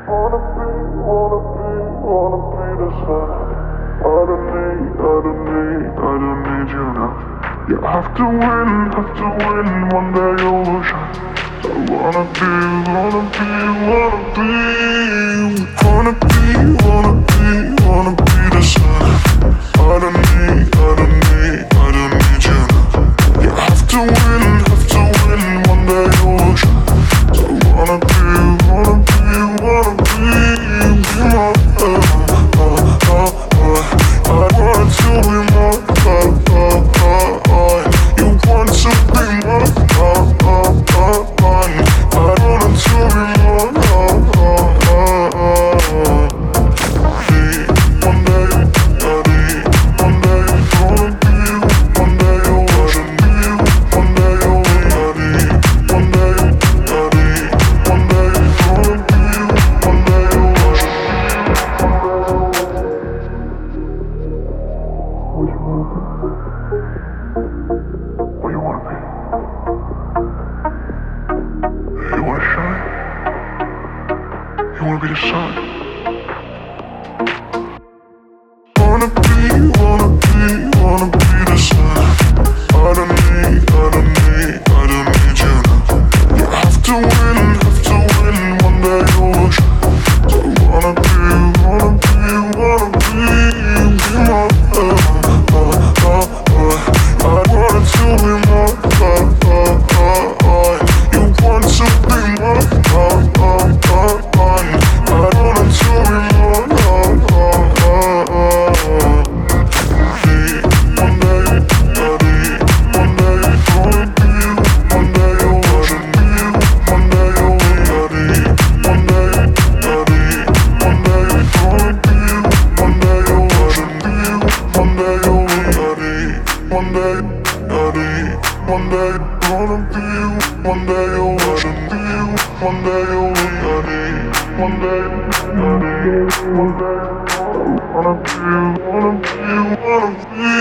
wanna be the sun. I don't need you now. You have to win, one day you will shine. So wanna be, wanna be the sun. I don't need you now. You have to win, one day you will shine. So wanna be more. I want to be more. You want to be more. I want to be more. One day, one day, gonna be you. One day you'll watch me. One day you'll be one day, one day, gonna be you. One day you'll watch me. What you wanna be? You wanna shine? You wanna be the sun? Wanna be the sun. I don't need you now. You have to win, one day you will shine. So wanna be more. I want to be more. You want to be more. I want to be more. One day, gonna be you. One day you'll watch me. One day you'll be one day, one day, gonna be you. One day you'll watch me. One day you'll be one day, one day, gonna be you. One day you'll watch me. One day you'll be one day, one day, wanna be, wanna be